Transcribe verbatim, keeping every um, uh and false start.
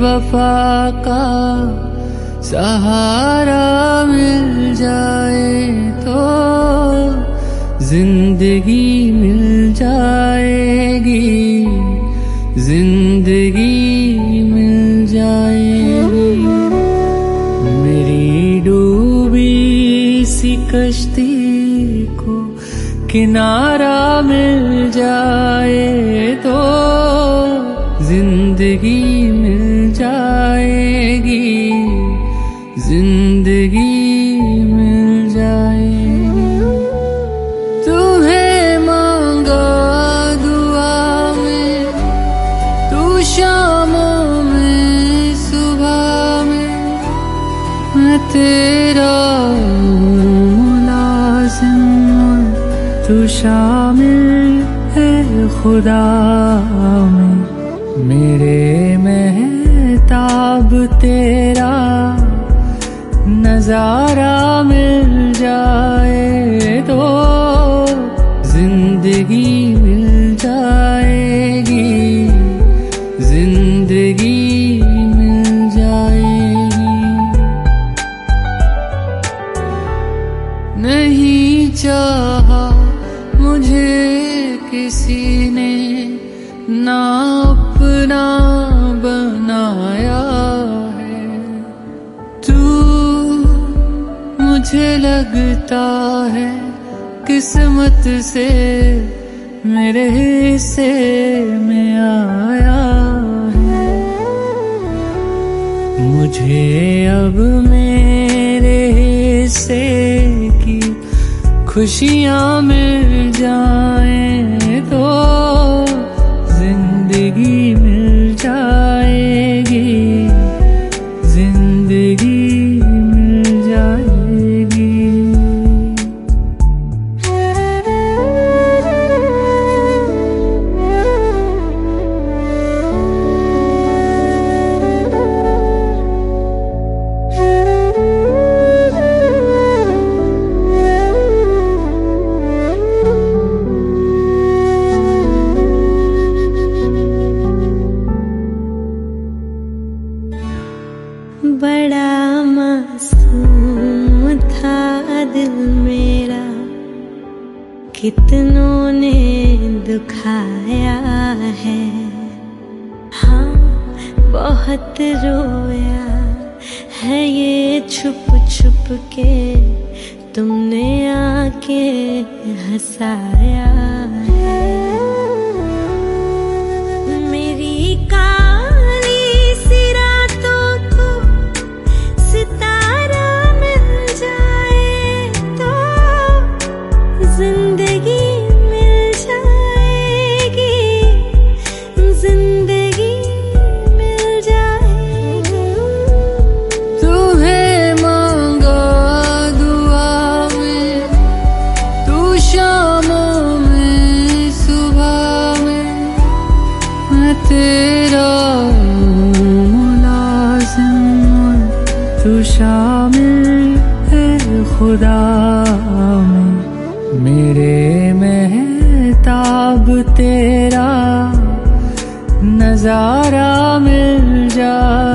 वफा का सहारा मिल जाए तो जिंदगी मिल जाएगी, जिंदगी मिल जाएगी। मेरी डूबी सी कश्ती को किनारा मिल जाए तो जिंदगी मिल जाएगी, जिंदगी मिल जाएगी। तुम्हें मांगा दुआ में, तू शामों में सुबह में, मैं तेरा मुलाजिम, तू शामिल है खुदा में। मेरे महताब तेरा नजारा मिल जाए तो जिंदगी मिल जाएगी, जिंदगी मिल जाएगी। नहीं चाहा मुझे किसी ने ना अपना बनाया है, तू मुझे लगता है किस्मत से मेरे हिस्से में आया है। मुझे अब मेरे हिस्से की खुशियाँ मिल जाएं तो जिंदगी मिल जाएगी, जिंदगी मिल जाएगी। बड़ा मासूम था दिल मेरा, कितनों ने दुखाया है। हाँ बहुत रोया है ये छुप छुप के, तुमने आके हंसाया है। मेरी तेरा मुलाजिम, तू शामिल है खुदा में। मेरे महताब तेरा नजारा मिल जा